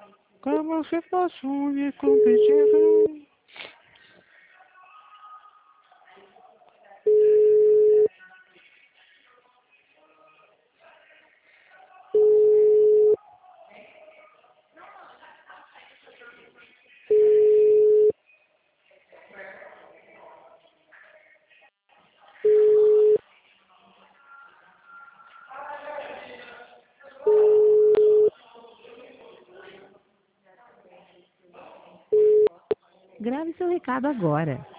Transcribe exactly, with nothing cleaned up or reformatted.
Como se fosse um único competido. Grave seu recado agora.